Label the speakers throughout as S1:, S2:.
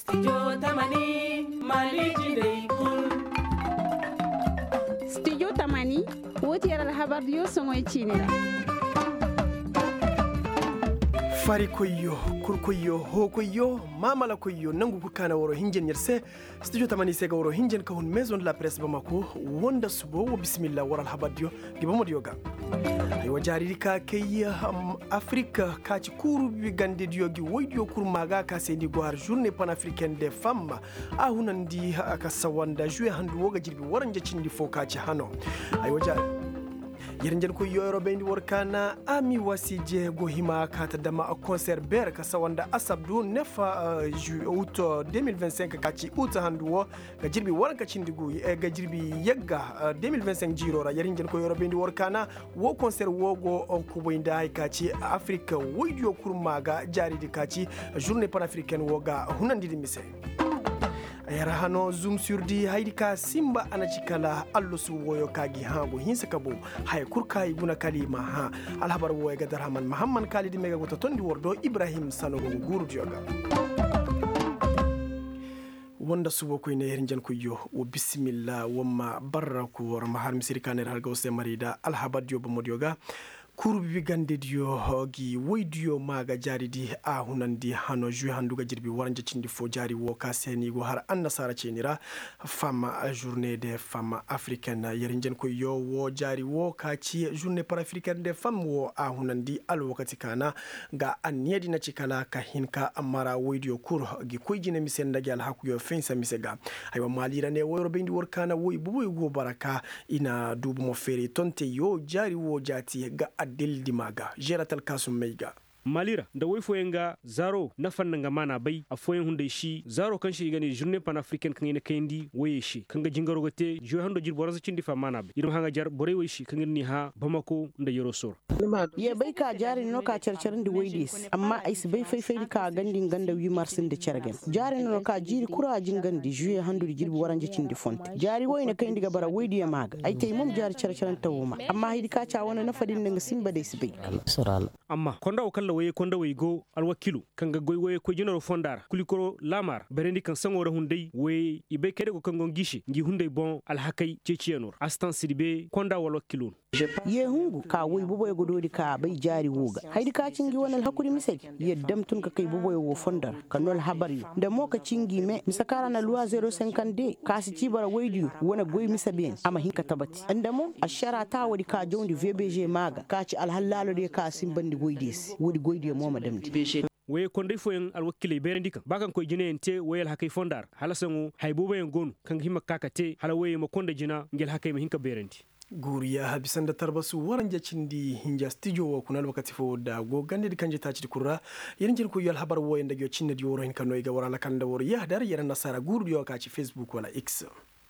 S1: Studio Tamani Maliki Day Kun.
S2: Studio Tamani wote yara habar dio songoy chinira.
S3: Fari koyo, kurkoyo, hokoyo, mamala koyo, nangu kukana woro hinjen yerse. Studio Tamani sega woro hinjen kahun maison de la presse Bamako. Wonda subo wa bismillah waral habadio gibomo dioga. Aywa jaririka kay Afrika kachi kuru bigande diogi woidio kuru maga ka sendi gwar journée panafricaine des femmes. Ahunandi akasawanda juwe handu woga jirbi waranja chindi fokachi hano. Aywa Yerenjen ko yoro bendi workana ami wasije go hima kata dama a concert ber ka sawanda asabdu nefa août 2025 kaci août handuwo ga jirbi waranka cindigu ga jirbi yagga 2025 jirora yerenjen ko yoro bendi workana wo concert wogo ko boynda kaci Afrique woydio kurmaga jaridi kaci journée panafricaine woga hunandi mise ayara hano zoom surdi haidika simba anachikala allusu woyo kagi hangu hinsa kabo hay kurkai guna kalima ha alhabar woy gadar haman muhammad khalid mega gota tondi wordo ibrahim sanogo guru joga wanda subo ko ne herinjan ko yo wo bismillah wamma barraku war mahar misiri kaner har gawse marida alhabar jobo modioga kurbi gande dio hogi woidio maga jaridi a hunandi hano ju handuga jirbi waranje cindi fo jari wo kaseni go har annasara cenira femme journée des femmes africaines yerinjen ko yo wo jari wo kaci journée panafricaine des femmes wo a hunandi al wakati kana ga anyedi na cikala ka hinka amara woidio kur gi koyjine misenda gal hakuyo fensa misega aywa malira ne wo robindi workana wo bubu go baraka ina dubu mo feri tonte yo jari wo jati ga dildi maga jeratal kasum meiga
S4: malira da wai foyenga zaro na fannin mana bai a foyen hunde shi zaro kan shi gani journée panafricaine kan ina kendi waye shi kan ga jingaro gote jo hando jir boraza cindi fa mana bai irin hanga jar bore waye shi kan ni ha bamako da yoro sor
S5: ya bai ka jari no ka charcharin da waydis amma ai su bai faifai ka gandin ganda wi marsin da chargen jari no ka jiri kura jingandi jo hando jir boranje cindi font jari waye ne kai diga bara waydi maga ai tay mum jari charcharin tawuma amma hidi ka cha wani na fadin nga simba dai su bai
S4: amma konda kala waye konda way go alwakilu kanga goy waye ko jinoro fondar kulikoro lamar berendi kan sangora hundai way ibe kede ko kangon gishi ngi hundai bon alhakai cecienor astan sidibe konda walwakilu
S5: ye hungu ka way buboy gododi ka bai jari woga haidi ka cingi wonal hakuri misai ye damtun ka kai buboy wo fondar kanol habari da moka cingi me misakara na loi 050 ka si cibara waydiyo wona goy misaben ama hinka tabati andamo ashara ta wadi ka jondi VBG maga ka ci alhallalo de ka simbandi goydis wodi goydi mo madam
S4: waye konde foyen alwakile berendi kan bakan ko jine ente wayel hakay fondar halasangu haybo bayen gonu kan himma kakate hala waye ma konde jina ngel hakay ma hinka berendi
S3: guriya habisanda tarbasu waranja cindi hinja studio wa kunal wakati fo da go gande kanje ta ci kurra yenjin ko yal habar wo yanda gyo cinna di woro hin kanoy ga warala kan da woro ya dar yaran nasara guriyo ka ci Facebook wala X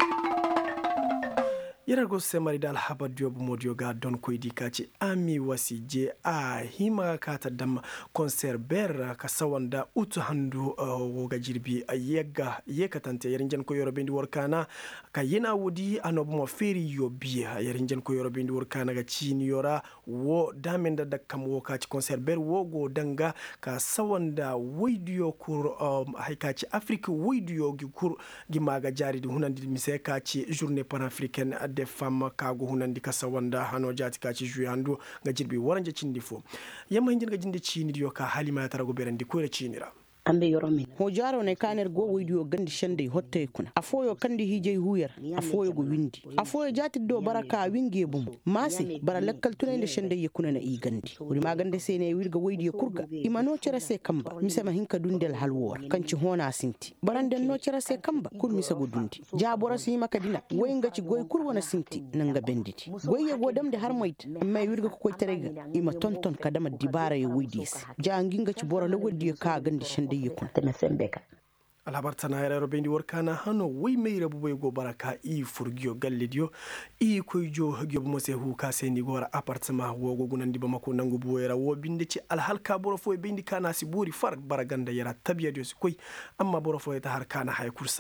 S3: yarago semari dal haba diobu modio ga don koydi kaci ami wasije a hima kata dam concert ber ka sawanda utu handu woga jirbi yegga yekatante yerinjen ko yoro bendi workana ka yena wodi anobu mo feri yobi yerinjen ko yoro bendi workana ga chini yora wo damenda dakam wo kaci concert ber wogo danga ka sawanda woidio kur haykaci Afrique woidio gi kur gi maga jari di hunandi mise kaci journée panafricaine des femmes kago hunandi kasawanda hano jati kaci juyandu ga jirbi waranje cindi fo yamma hinjin ga jinde cini diyo ka halima ya tarago berandi ko re cinira
S5: ambe yoro min ho jaro ne kaner go widiyo gandi shande hotte kuna afoyo kandi hije huyar afoyo go windi afoyo jati do baraka winge bum masi bara lakkal tunende shande yakuna na igandi wuri magande sene wirga widiyo kurga imano cere se kamba misema hinka dundel halwor kanci hona sinti baranden no cere se kamba kur misa go dundi jabora si makadina wenga ci goy kur wona sinti nanga benditi goye go damde har moyt may wirga ko terega ima tonton kadama dibara ye widis janginga ci bora la wodi ka gandi shande
S3: alhabar tana yara bendi workana hano wai mai rabu bai go baraka i furgiyo gallidio i koyjo hagyo mo se hu ka seni gora appartement wo go gunandi ba mako nangu bo yara wo binde ci alhalka boro fo bendi kana si buri far baraganda yara tabiya dio si koy amma boro fo ta har kana hay kursara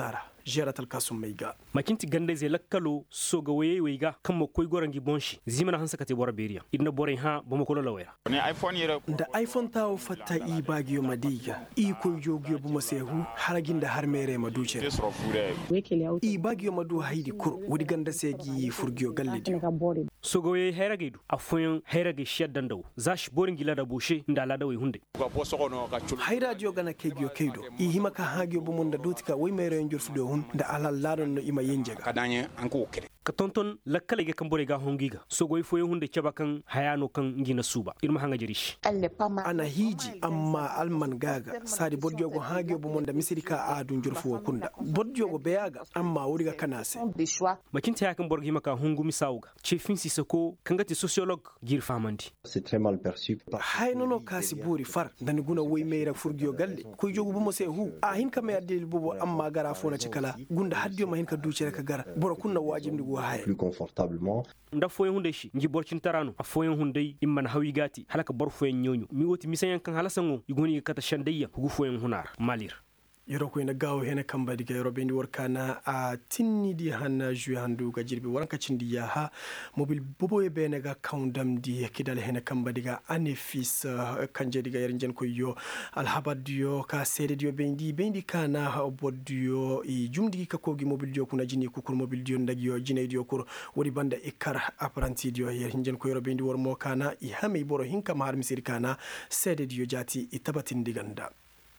S3: jerat alkasum maiga
S4: makinti gande ze lakkalo soga waye wayga kan mo koy gorangi bonshi zimana hansa kate bora beriya idna bore ha bama ko lawaya
S6: ne iphone yera
S3: da iphone taw fatta i bagiyo madiga i koy jogiyo buma sehu haraginda har mere maduce i bagiyo madu haidi kur wodi ganda segi furgiyo galledi
S4: soga waye heragaidu afoyan herage sheddandaw zash boringi lada bushe nda lada way hunde
S3: hayra jogana kegiyo keido i himaka hagiyo bumonda dutika way mere njurfudo hun da alal ladon no ima yenjega
S6: kadanye anko kede
S4: ka tonton lakkale ga kambore ga hongiga sogoy foye hunde cabakan hayano kan ngina suba irma hanga jerish
S3: ana hiji amma alman gaga sadi bodjogo hagiyo bumonda misirika adun jurfu kunda bodjogo beyaga amma wuriga kanase
S4: makinta ya kan borgi maka hungu misauga chefin sisako kangati sociologue gir famandi
S7: c'est très mal perçu
S3: haynono kasi buri far dan guna way meira furgiyo galle ko jogo bumo se hu a hin kam ya del bubo amma gara fona cikala gunda haddiyo ma hin ka ducere ka gara boro kunna wajibni go haye
S7: plus confortablement
S4: nda foyen hunde shi ngi borcin tarano a foyen hunde imman hawi gati halaka bor foyen nyonyo mi woti misayan kan halasango igoni kata shandayya hugu foyen hunar malir
S3: yoro ko ina gawo hena kamba diga yoro bendi workana a tinni di hanna ju handu ga jirbi waranka cindi ya ha mobil bobo e bene ga kaundam di kidal hena kamba diga anefis kanje diga yerinjen ko yo alhabadiyo ka sede dio bendi kana boddiyo i jumdi ka kogi mobil dio kuna jini kukur mobil dio ndagiyo jine dio kur wodi banda ikar apprenti dio yerinjen ko yoro bendi wormo kana i hame boro hinka mar misir kana sede dio jati itabatin diganda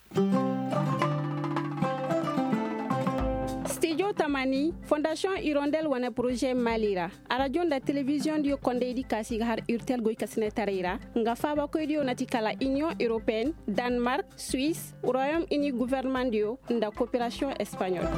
S2: Studio Tamani, Fondation Hirondelle wana projet Malira. Radio da télévision dio kondeidi kasi har urtel goy kasne tarira. Nga faba ko dio natikala Union Européenne, Danemark, Suisse, Royaume-Uni gouvernement dio nda coopération espagnole.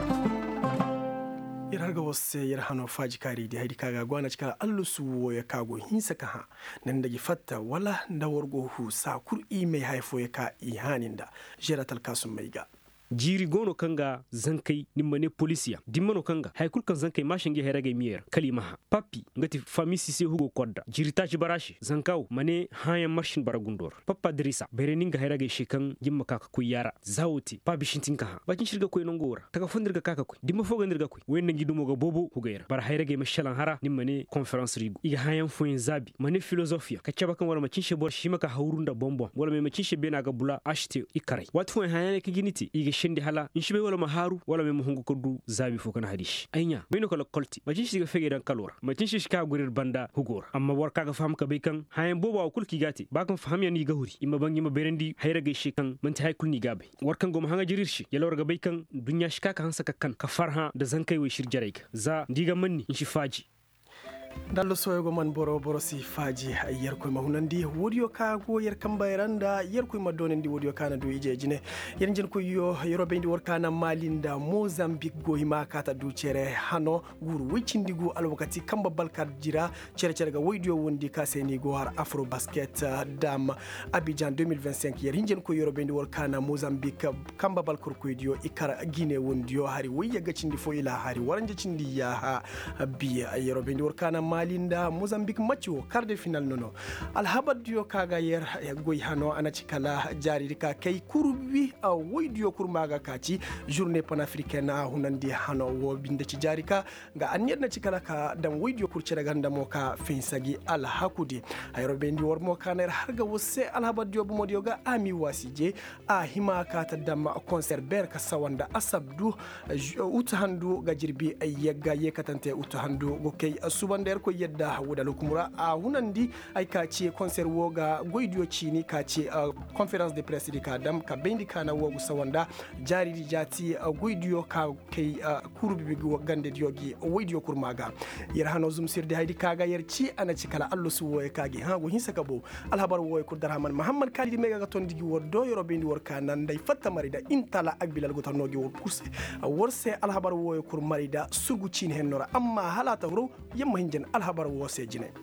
S3: Irarga wasse yarhano faji kari di haidi kaga gwana cika allusu ya kago hinsa kaha nan dagi fatta wala nda wargo hu sa kur mai haifo ya ka ihaninda jeratal kasum maiga
S4: jiri gono kanga zankai nimmane polisia dimmano kanga haykul kan zankai mashinge herage miyer kalimaha papi ngati famisi se hugo kodda jiri taji barashi zankaw mane haya marshin baragundor papa drisa bereninga herage shikan jimma kaka ku yara zawti pabi shintinka ha bakin shirga koy nongora taka fondirga kaka ku dimma fogandirga ku wenna gidumo ga bobo hugayra bar herage mashalan hara nimmane conference rigu iga hayan foyin zabi mane filosofia ka cabakan wala macin she bor shimaka hawrunda bombo wala me macin she bena ga bula ashte ikarai wat foyin hayan ke giniti iga shindi hala inshibe wala maharu wala me muhungu kodu zabi fo kana hadish aynya bino kala kolti majin shi ga fege dan kalora majin shi ka gurir banda hugor amma war kaga fam ka bekan hayan boba kulki gati bakan faham yani ga huri imma bangi ma berendi hayra ga shi kan man ta hay kulni gabe war kan goma hanga jirir shi yalor ga bekan dunya shi ka hansa kan ka farha da zankai we shir jarek za diga manni inshi faji
S3: dallo soyogo man boro si faji yer koy mahunandi wodiyo ka go yer kambayranda yer koy madonendi wodiyo kana do ije jine yer jin ko yo yero bendi workana malinda Mozambique go hima kata du cere hano guru wicindigo alwakati kamba balkar jira cere ga wodiyo wondi ka seni go har Afro Basket dam Abidjan 2025 yer jin ko yero bendi workana Mozambique kamba balkar ko dio ikara Guinée wondiyo hari wiya gacindi fo ila hari waranje cindi ya ha biya yero bendi workana malinda Mozambique macho quart de finale nono alhabadiyo kaga yer goy hano anachikala jari ka kay kurbi a woydiyo kurmaga kaci journée panafricaine hunandi hano wo binde ci jari ka ga anyerna cikala ka dam woydiyo kurcere ganda mo ka finsagi alhakudi ayro bendi wormo kaner harga wosse alhabadiyo bu modiyo ga ami wasije a hima ka ta dam concert ber ka sawanda asabdu utahandu ga jirbi ayyaga yekatante utahandu go kay subande ko yedda wudal kumura a hunandi ay kaci concert woga goydiyo cini kaci conférence de presse di ka dam ka bendi kana wogu sawanda jari di jati goydiyo ka kay kurbi bi gande diogi woydiyo kurmaga yer hano zum sirde haydi kaga yer ci ana ci kala allo su woy kagi ha go hinsa kabo alhabar woy ko darhaman muhammad kali mega ga ton digi woddo yoro bendi wor kanan day fatta marida intala ak bilal go tannogi wor kurse worse alhabar woy kur marida sugu cin hennora amma halata wuro yemma hinjen alhabar wose jine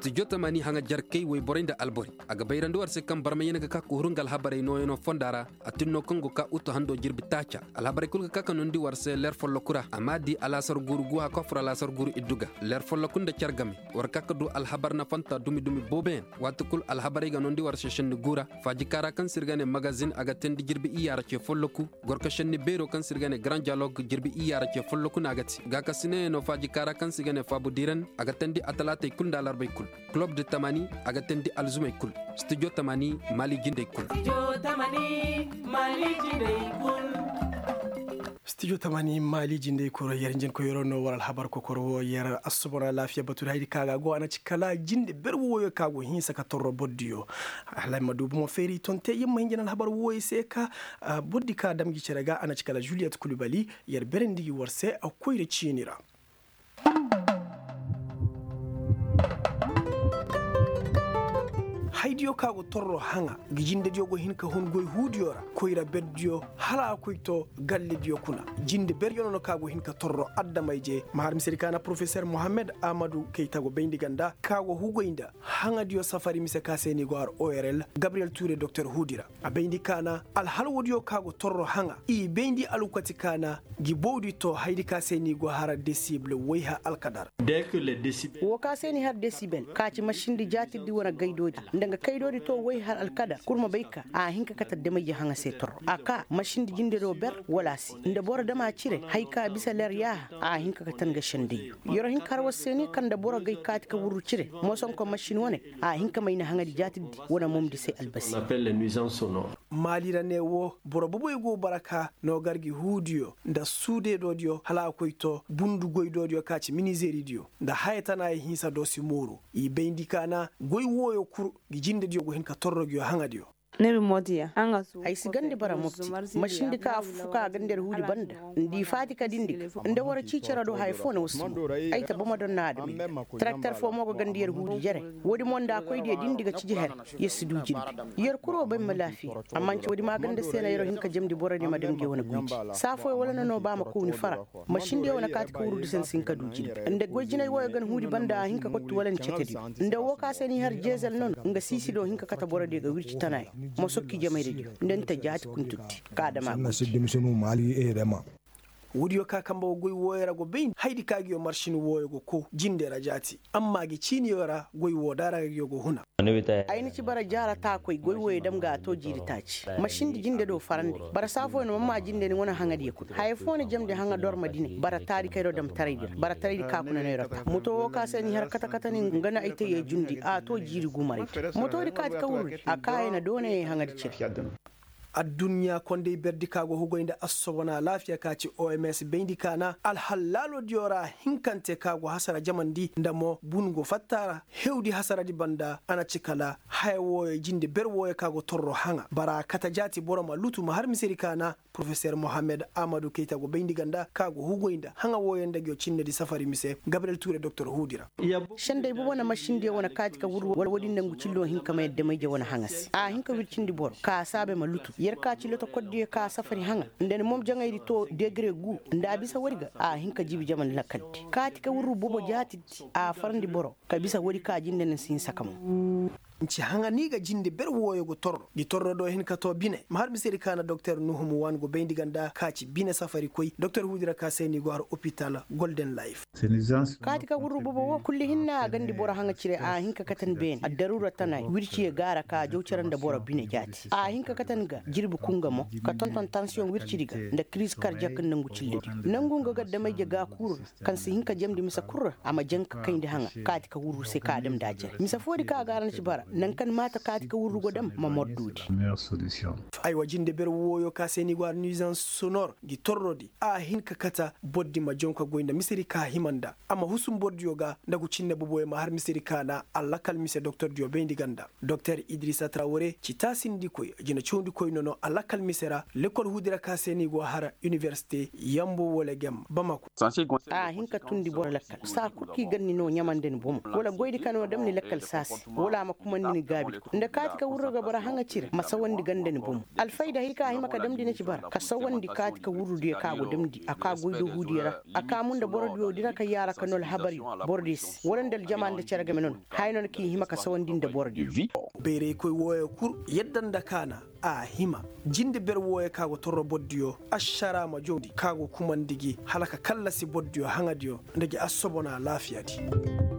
S8: studio tamani hanga jarkay way borinda albori aga bayrando warse kam barmayena ka ko hurungal habare no eno fondara atinno kongo ka uto hando jirbi tacha al habare kulga ka kanondi warse ler follokura amadi ala sar gurgu ha kofra ala sar guru iduga ler follokunda chargami war kakadu al habarna fanta dumi boben watukul al habare ga nondi warse shenni gura faji kara kan sirgane magazine aga tendi jirbi iyara ce folloku gorka shenni bero kan sirgane grand dialogue jirbi iyara ce folloku nagati ga kasine no faji kara kan sirgane fabu diran aga tendi atalate kunda larbay kul club de tamani aga tendi alzumay kul studio tamani mali jinde kul
S1: studio tamani mali jinde kul
S3: studio tamani mali jinde kuro yarjin ko yorono waral habar ko korwo yar asubara lafiya batul haydi kaga go ana cikala jinde berwo yo kago hinsa ka torro boddiyo ala madubu mo feri tonte yimma hinjinal habar woy seka boddi ka damgi cerega ana cikala Juliette Coulibaly yar berendi warse akoyre cinira haydiyo kago torro hanga gijinde diogo hinka hongoy huudiyora koyra beddiyo hala koyto galle diyo kuna jinde beryono kago hinka torro addamayje mahar misirikana professeur Mohamed Amadou Keita go bendi ganda kago hugoynda hanga diyo safari mise kaseni go ar ORL Gabriel Touré docteur Houdira a bendi kana al halwodiyo kago torro hanga i bendi alukati kana gibodi to haydi kaseni go hara décible wayha alkadar
S9: dès que les décibels
S5: wo kaseni har décibel kaci machine di jati di wona gaydoji nga kaydodi to way har alkada kurma bayka a hinka kata de may hanga setor aka machine di jinde do ber wala si nde bora dama cire hayka bisa ler ya a hinka katan ga shende yoro hinka har waseni kan da bora gay kat ka wuru cire mo son ko machine wone a hinka may na hanga di jati wona mom di se albasi
S9: on appelle les nuisances sonores
S3: malira ne wo boro boboy go baraka no gargi hudiyo nda suude do dio hala koyto bundu goydo dio kaci miniseri dio nda haytana hinsa do si muru i bendi kana goy woyo kur jinde dio go hen ka torro gyo hanga dio
S10: nebe modiya anga su
S5: ay sigande bara mofti machine ka fuka gander hudi banda ndi fati ka dindi nde wara cicera do hay fona wasu ay ta bama don naade mi tracteur fo mogo gandier hudi jere wodi monda koy de dindi ga ciji her yesidu jindi yer kuro be malafi amma ci wodi magande sena yero hinka jamdi borani madam ge wona guji safo wala no ba ma ko ni fara machine de wona kat ko wurudu sen sinka du jindi nde gojina woyo gan hudi banda hinka ko tuwalen cetedi nde woka seni har jezel non nga sisi do hinka kata borade ga wirci tanay mo sokki jamay radio ndenta jaati kuntutti kadama
S11: na siddi misunu mali e rema
S3: wudiyo ka kamba goy woyara go bein haydi kagiyo marshini woyogo ko jinde rajati amma gi ciniyora goy wodara go huna
S5: ayni ci bara jara ta koy goy woy dam ga to jiri taci machine di jinde do farande bara safo no mamma jinde ni wona hanga di ko hay fone jamde hanga dor madine bara tari kayro dam taraydir bara taraydi ka kuna ne rata moto wo ka seni har kata kata ni ngana ayte ye jundi a to jiri gumari moto di ka wuri akaye na done hanga di ci
S3: addunya konde berdi kago hugoynde assobona lafiya kaci OMS bendi kana al halalo diora hinkante kago hasara jamandi ndamo bungo fattara hewdi hasara di banda ana cikala haywo jinde berwo kago torro hanga bara kata jati boroma lutuma har misiri kana professeur Mohamed Amadou Keita go bendi ganda kago hugoynda hanga woyende gyo cinne di safari mise Gabriel Touré docteur Houdira
S5: shande bu wona machine de wona kaati ka wuru wodi nangu cillo hinka may de may je wona hangas a hinka wircindi bor ka sabe ma lutu yer ka ci loto koddi ka safari hanga nden mom jangaydi to degré gu nda bisa wariga a hinka jibi jaman lakaddi kaati ka wuru bobo jati a farndi boro ka bisa wari ka jinde nen sin sakam
S3: nci hanga niga jinde ber woyogo torro di torro do hen ka to bine mahar misiri kana docteur Nuhumu wan go bendi ganda kaci bine safari koy docteur Houdira ka seni go har hôpital Golden Life
S5: kaati ka wuru bobo wo kulli hinna gandi boro hanga cire a hinka katan ben a darura tanay wirci gara ka jowcaran da boro bine jati a hinka katan ga jirbi kungamo ka tonton tension wirci diga nda crise cardiaque nangu cilledi nangu nga gadda may ga kuru kan si hinka jamdi misa kurra ama janka kayndi hanga kaati ka wuru se ka dem daje misa fodi ka garan ci bara nan kan mata kaati ka wurrugo dam ma moddudi
S3: ay wajinde ber woyo ka seni gwar nuisance sonore gi torrodi a hinka kata boddi ma jonka goynda misiri ka himanda amma husum boddi yoga ndagu cinne boboye ma har misiri kana alla kal mise docteur Dio bendi ganda docteur Idrissa Traoré ci tasindi koy jina chondi koy nono alla kal misera l'école Houdira ka seni go har université yambo wole gem Bamako
S5: a hinka tundi bor lakkal sa kurki ganni no nyamanden bom wala goydi kano dam ni lakkal sasi wala ma kuma ni gabi da kati ka wurra ga bara hanga cire masawandi ganda ni bum alfaida hika hima ka damdi ne ci bara ka sawandi kati ka wurru de ka go damdi aka goydo hudiyara aka mun da borodiyo dira ka yara ka nol habari bordis worandal jaman da cerga menon haynon ki hima ka sawandin da bordi
S3: bere koy woya kur yeddan da kana a hima jinde ber woya kago torro boddiyo ashara ma jodi kago kumandigi halaka kallasi boddiyo hangadiyo ndage asobona lafiyati